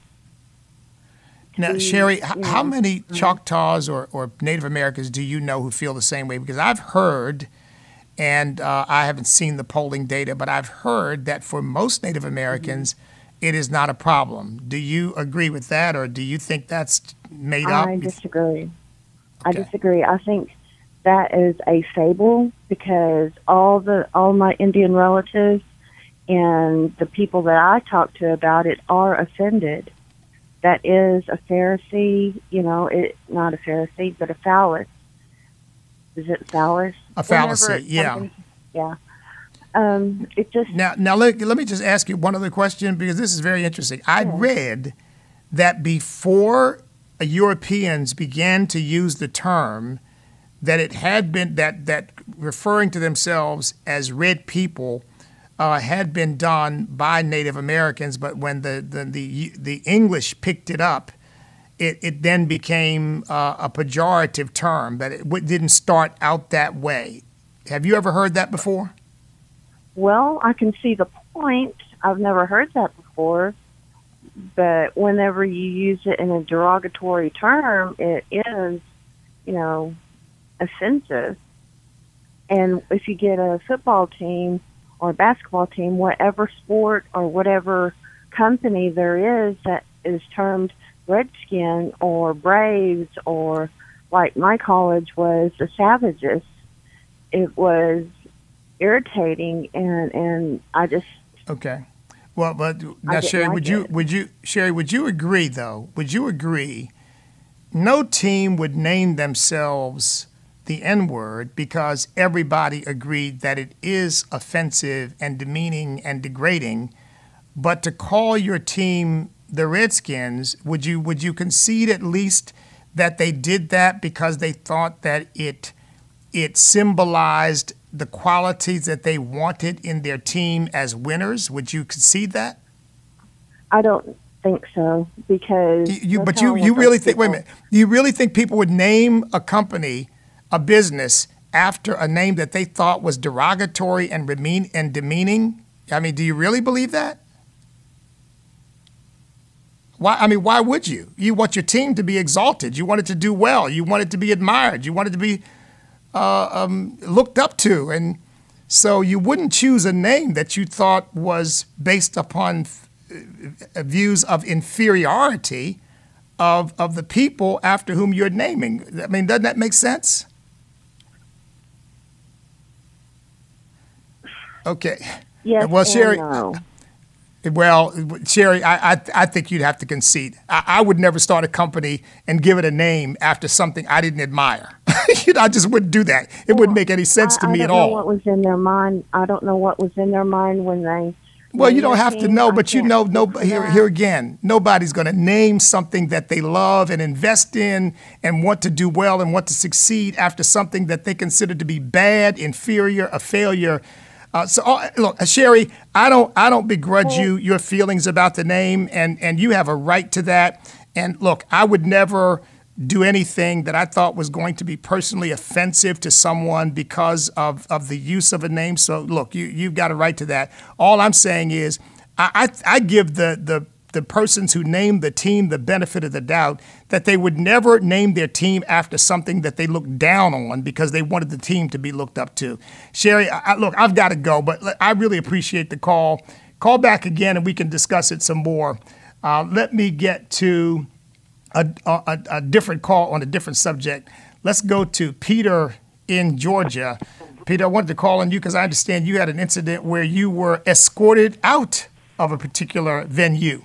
Speaker 2: Now,
Speaker 17: Mm,
Speaker 2: Sherry, h-
Speaker 17: yeah.
Speaker 2: how many Choctaws or, or Native Americans do you know who feel the same way? Because I've heard, and uh, I haven't seen the polling data, but I've heard that for most Native Americans, it is not a problem. Do you agree with that, or do you think that's made up?
Speaker 17: I disagree. I disagree. I think that is a fable because all the all my Indian relatives and the people that I talk to about it are offended. That is a Pharisee, you know, it not a Pharisee, but a phallus. Is it phallus?
Speaker 2: A fallacy,
Speaker 17: Whenever it
Speaker 2: yeah.
Speaker 17: comes- Yeah. Um, it just
Speaker 2: Now, now let, let me just ask you one other question because this is very interesting. I read that before Europeans began to use the term, that it had been that that referring to themselves as red people uh, had been done by Native Americans, but when the the the, the English picked it up, it, it then became uh, a pejorative term. That it w- didn't start out that way. Have you ever heard that before?
Speaker 17: Well, I can see the point. I've never heard that before. But whenever you use it in a derogatory term, it is, you know, offensive. And if you get a football team or a basketball team, whatever sport or whatever company there is that is termed Redskin or Braves or like my college was the Savages. It was irritating, and, and I just
Speaker 2: okay. Well, but now,
Speaker 17: didn't
Speaker 2: Sherry,
Speaker 17: like
Speaker 2: would you
Speaker 17: it.
Speaker 2: would you Sherry, would you agree though? Would you agree? No team would name themselves the N-word because everybody agreed that it is offensive and demeaning and degrading. But to call your team the Redskins, would you would you concede at least that they did that because they thought that it it symbolized the qualities that they wanted in their team as winners? Would you concede that?
Speaker 17: I don't think so, because
Speaker 2: You, you
Speaker 17: look
Speaker 2: but
Speaker 17: how
Speaker 2: you, you
Speaker 17: those
Speaker 2: really think, wait a
Speaker 17: people-
Speaker 2: minute, do you really think people would name a company, a business, after a name that they thought was derogatory and demean and demeaning? I mean, do you really believe that? Why? I mean, why would you? You want your team to be exalted. You want it to do well. You want it to be admired. You want it to be uh, um, looked up to. And so you wouldn't choose a name that you thought was based upon uh, views of inferiority of of the people after whom you're naming. I mean, doesn't that make sense? Okay.
Speaker 17: Yes
Speaker 2: Well,
Speaker 17: and
Speaker 2: Sherry.
Speaker 17: no.
Speaker 2: Well, Sherry, I, I I think you'd have to concede. I, I would never start a company and give it a name after something I didn't admire. You know, I just wouldn't do that. It wouldn't make any sense
Speaker 17: I,
Speaker 2: to me
Speaker 17: I
Speaker 2: at
Speaker 17: don't know
Speaker 2: all.
Speaker 17: what was in their mind. I don't know what was in their mind when they.
Speaker 2: Well, you
Speaker 17: named
Speaker 2: don't
Speaker 17: their
Speaker 2: have to
Speaker 17: team.
Speaker 2: know,
Speaker 17: I
Speaker 2: but you
Speaker 17: can't
Speaker 2: know,
Speaker 17: speak
Speaker 2: no.
Speaker 17: for
Speaker 2: Here,
Speaker 17: that.
Speaker 2: here again, nobody's going to name something that they love and invest in and want to do well and want to succeed after something that they consider to be bad, inferior, a failure. Uh, so, uh, look, uh, Sherry, I don't, I don't begrudge you your feelings about the name, and and you have a right to that. And look, I would never do anything that I thought was going to be personally offensive to someone because of, of the use of a name. So, look, you you've got a right to that. All I'm saying is, I I, I give the the the persons who named the team the benefit of the doubt that they would never name their team after something that they looked down on because they wanted the team to be looked up to. Sherry, I, I- look, I've got to go, but I really appreciate the call. Call back again and we can discuss it some more. Uh, let me get to a, a, a different call on a different subject. Let's go to Peter in Georgia. Peter, I wanted to call on you because I understand you had an incident where you were escorted out of a particular venue.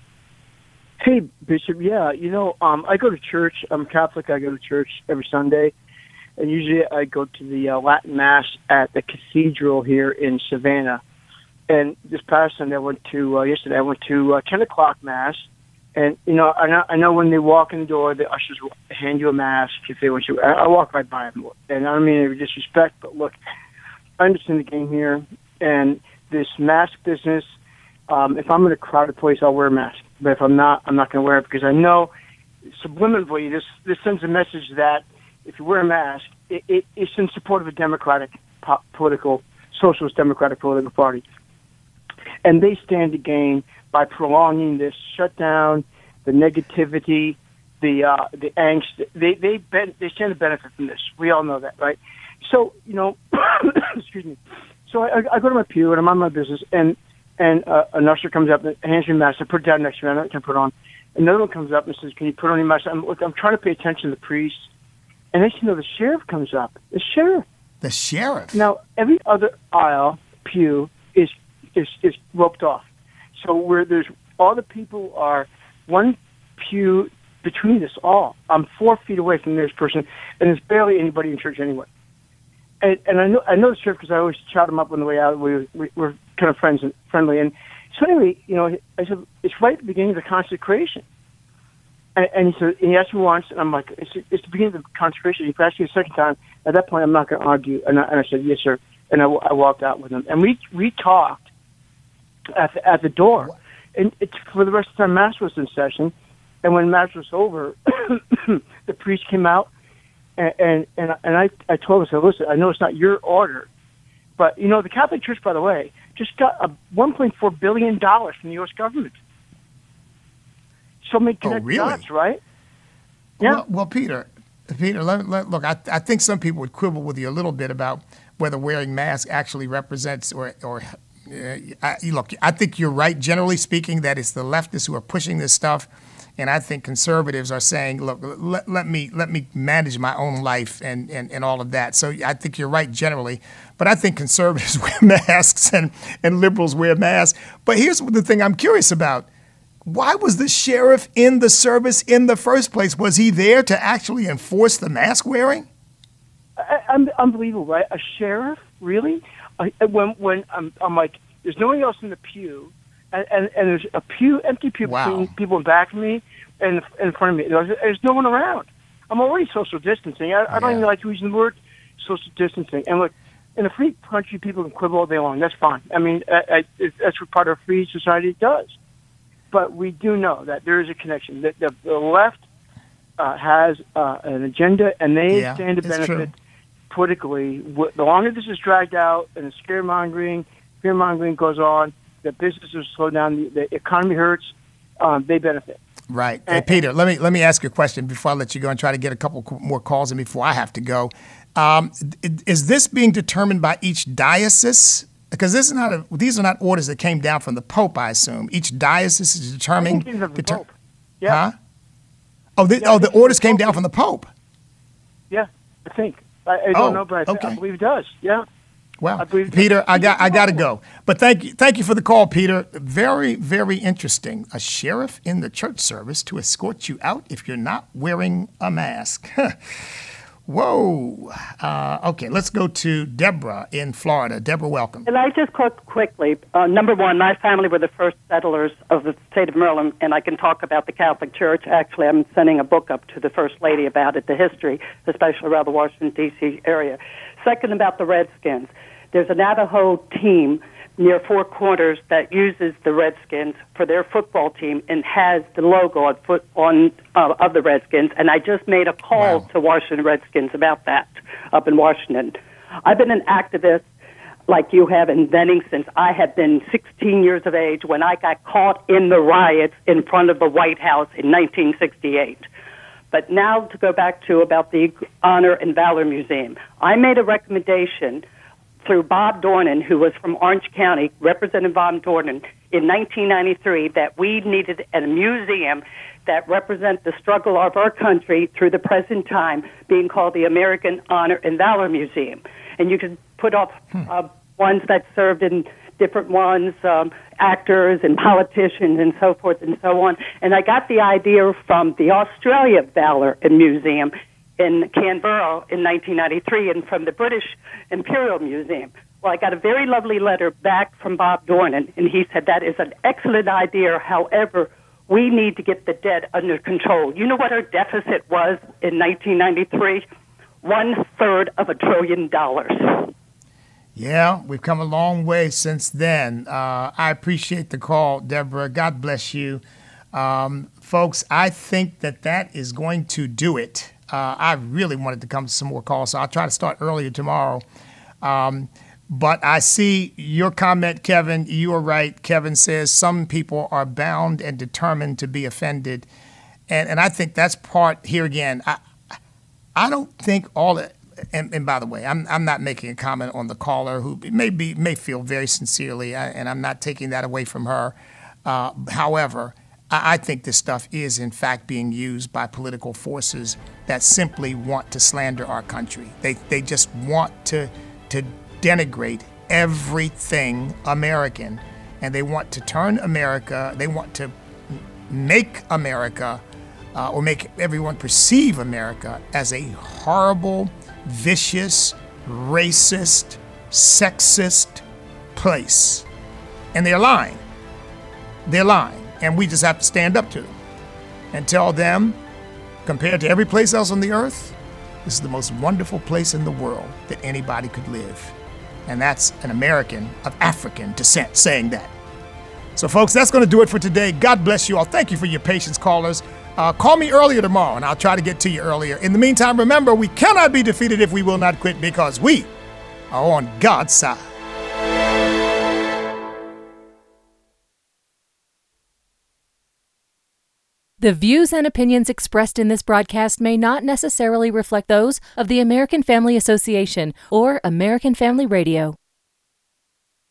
Speaker 18: Hey, Bishop. Yeah, you know, um, I go to church. I'm Catholic. I go to church every Sunday. And usually I go to the uh, Latin Mass at the cathedral here in Savannah. And this past Sunday, I went to, uh, yesterday, I went to uh, ten o'clock Mass. And, you know, I know, I know when they walk in the door, the ushers will hand you a mask if they want you. I, I walk right by them. And I don't mean any disrespect, but look, I understand the game here. And this mask business, um, if I'm in a crowded place, I'll wear a mask. But if I'm not, I'm not going to wear it because I know subliminally this, this sends a message that if you wear a mask, it, it, it's in support of a Democratic po- political, socialist Democratic political party. And they stand to gain by prolonging this shutdown, the negativity, the uh, the angst. They they ben- they stand to benefit from this. We all know that, right? So you know, excuse me. So I, I go to my pew and I'm on my business, and and uh, an usher comes up and hands me a mask. I put it down next to me. I can put it on. Another one comes up and says, "Can you put on your mask?" I'm look, I'm trying to pay attention to the priest, and next thing you know, the sheriff comes up. The sheriff.
Speaker 2: The sheriff.
Speaker 18: Now every other aisle pew is is is roped off. So where there's all the people are one pew between us all. I'm four feet away from the nearest person, and there's barely anybody in church anyway. And, and I know I know the sheriff because I always shout him up on the way out. We, we we're kind of friends and friendly. And so anyway, you know, I said it's right at the beginning of the consecration. And, and he said he asked me once, and I'm like, it's, it's the beginning of the consecration. He asked me a second time. At that point, I'm not going to argue. And I, and I said yes, sir. And I, I walked out with him, and we we talked at the, at the door, and it's for the rest of the time Mass was in session. And when Mass was over, the priest came out, and and and, and I I told him, I said, listen, I know it's not your order, but you know the Catholic Church, by the way, just got a one point four billion dollars from the U S government. So make
Speaker 2: Oh,
Speaker 18: connect
Speaker 2: really?
Speaker 18: dots, right? Yeah.
Speaker 2: Well, well Peter, Peter, let, let, look, I, I think some people would quibble with you a little bit about whether wearing masks actually represents or or. Uh, I, look, I think you're right, generally speaking, that it's the leftists who are pushing this stuff, And I think conservatives are saying, look, let, let me let me manage my own life and, and, and all of that. So I think you're right generally. But I think conservatives wear masks and, and liberals wear masks. But here's the thing I'm curious about. Why was the sheriff in the service in the first place? Was he there to actually enforce the mask wearing?
Speaker 18: I, I'm unbelievable, right? A sheriff, really? I, when when I'm, I'm like, there's no one else in the pew, and, and, and there's a pew, empty pew
Speaker 2: wow.
Speaker 18: between people in back of me and in front of me. There's, there's no one around. I'm already social distancing. I, I don't yeah. even like using the word social distancing. And look, in a free country, people can quibble all day long. That's fine. I mean, I, I, it, that's what part of a free society does. But we do know that there is a connection. That the, the left uh, has uh, an agenda, and they
Speaker 2: yeah,
Speaker 18: stand to benefit
Speaker 2: true.
Speaker 18: politically. The longer this is dragged out and the scaremongering, fear-mongering goes on, the businesses slow down, the, the economy hurts, um, they benefit.
Speaker 2: Right. Hey, Peter, let me let me ask you a question before I let you go and try to get a couple more calls in before I have to go. Um, is this being determined by each diocese? Because this is not a, these are not orders that came down from the Pope, I assume. Each diocese is determining.
Speaker 18: I think from the
Speaker 2: deter-
Speaker 18: Pope. Yeah.
Speaker 2: Huh? Oh, the,
Speaker 18: yeah,
Speaker 2: oh, the orders came down from the Pope.
Speaker 18: Yeah, I think. I, I don't
Speaker 2: oh,
Speaker 18: know, but I,
Speaker 2: okay.
Speaker 18: I believe it does. Yeah.
Speaker 2: Well,
Speaker 18: I believe
Speaker 2: Peter, I got I got to go. But thank you, thank you for the call, Peter. Very, very interesting. A sheriff in the church service to escort you out if you're not wearing a mask. Whoa. Uh, okay, let's go to Deborah in Florida. Deborah, welcome.
Speaker 19: And I just quote quickly. Uh, number one, my family were the first settlers of the state of Maryland, and I can talk about the Catholic Church. Actually, I'm sending a book up to the First Lady about it, the history, especially around the Washington, D C area. Second, about the Redskins. There's a Navajo team near Four Corners that uses the Redskins for their football team and has the logo on foot on uh, of the Redskins. And I just made a call wow. to Washington Redskins about that up in Washington. I've been an activist like you have in venting since I had been sixteen years of age when I got caught in the riots in front of the White House in nineteen sixty-eight. But now to go back to about the Honor and Valor Museum, I made a recommendation through Bob Dornan, who was from Orange County, Representative Bob Dornan, in nineteen ninety-three, that we needed a museum that represents the struggle of our country through the present time, being called the American Honor and Valor Museum. And you could put up uh, ones that served in different ones, um, actors and politicians and so forth and so on. And I got the idea from the Australia Valor and Museum in Canberra in nineteen ninety-three and from the British Imperial Museum. Well, I got a very lovely letter back from Bob Dornan, and he said that is an excellent idea. However, we need to get the debt under control. You know what our deficit was in nineteen ninety-three? One third of a trillion dollars.
Speaker 2: Yeah, we've come a long way since then. Uh, I appreciate the call, Deborah. God bless you. Um, folks, I think that that is going to do it. Uh, I really wanted to come to some more calls, so I'll try to start earlier tomorrow. Um, but I see your comment, Kevin. You are right. Kevin says some people are bound and determined to be offended. And and I think that's part, here again, I I don't think all it, and, and by the way, I'm I'm not making a comment on the caller who may be may feel very sincerely, and I'm not taking that away from her. Uh, however, I think this stuff is, in fact, being used by political forces that simply want to slander our country. They they just want to to denigrate everything American, and they want to turn America, they want to make America, uh, or make everyone perceive America as a horrible, vicious, racist, sexist place. And they're lying. They're lying. And we just have to stand up to them and tell them, compared to every place else on the earth, this is the most wonderful place in the world that anybody could live. And that's an American of African descent saying that. So, folks, that's going to do it for today. God bless you all. Thank you for your patience, callers. Uh, call me earlier tomorrow, and I'll try to get to you earlier. In the meantime, remember, we cannot be defeated if we will not quit, because we are on God's side.
Speaker 20: The views and opinions expressed in this broadcast may not necessarily reflect those of the American Family Association or American Family Radio.